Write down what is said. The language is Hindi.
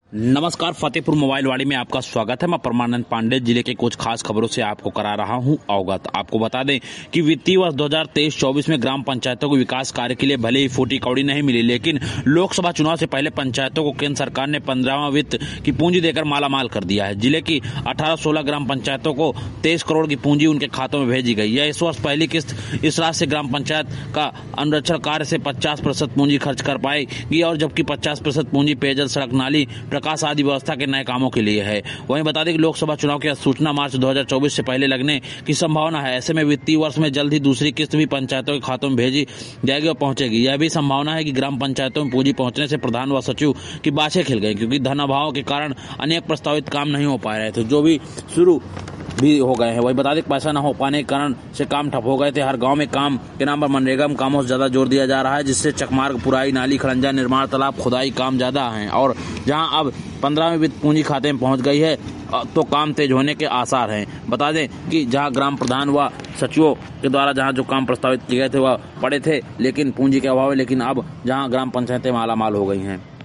नमस्कार, फतेहपुर मोबाइल वाड़ी में आपका स्वागत है। मैं परमानंद पांडे जिले के कुछ खास खबरों से आपको करा रहा हूं अवगत। आपको बता दें कि वित्तीय वर्ष 2023-24 में ग्राम पंचायतों को विकास कार्य के लिए भले ही फूटी कौड़ी नहीं मिली, लेकिन लोकसभा चुनाव से पहले पंचायतों को केंद्र सरकार ने 15वां वित्त की पूंजी देकर मालामाल कर दिया है। जिले की 18-16 ग्राम पंचायतों को 23 करोड़ की पूंजी उनके खातों में भेजी गई। यह इस वर्ष पहली किस्त। इस राशि से ग्राम पंचायत का अनुरक्षण कार्य से 50% पूंजी खर्च कर पाएगी और जबकि 50% पूंजी पेयजल, सड़क, नाली, प्रकाश आदि व्यवस्था के नए कामों के लिए है। वहीं बता दें कि लोकसभा चुनाव की सूचना मार्च 2024 से पहले लगने की संभावना है। ऐसे में वित्तीय वर्ष में जल्द ही दूसरी किस्त भी पंचायतों के खातों में भेजी जाएगी और पहुंचेगी। यह भी संभावना है कि ग्राम पंचायतों में पूंजी पहुंचने से प्रधान व सचिव की बाछें खिल गई, क्योंकि धन अभाव के कारण अनेक प्रस्तावित काम नहीं हो पा रहे थे, जो भी शुरू भी हो गए हैं। वही बता दें पैसा न हो पाने के कारण से काम ठप हो गए थे। हर गांव में काम के नाम पर मनरेगा कामों से ज्यादा जोर दिया जा रहा है, जिससे चकमार्ग, पुराई, नाली, खड़ंजा निर्माण, तालाब खुदाई काम ज्यादा हैं। और जहां अब 15वीं वित्त पूंजी खाते में पहुंच गई है तो काम तेज होने के आसार हैं। बता दें कि जहां ग्राम प्रधान व सचिवों के द्वारा जहां जो काम प्रस्तावित किए गए थे वह पड़े थे, लेकिन पूंजी के अभाव है, लेकिन अब जहां ग्राम पंचायतें मालामाल हो गई हैं।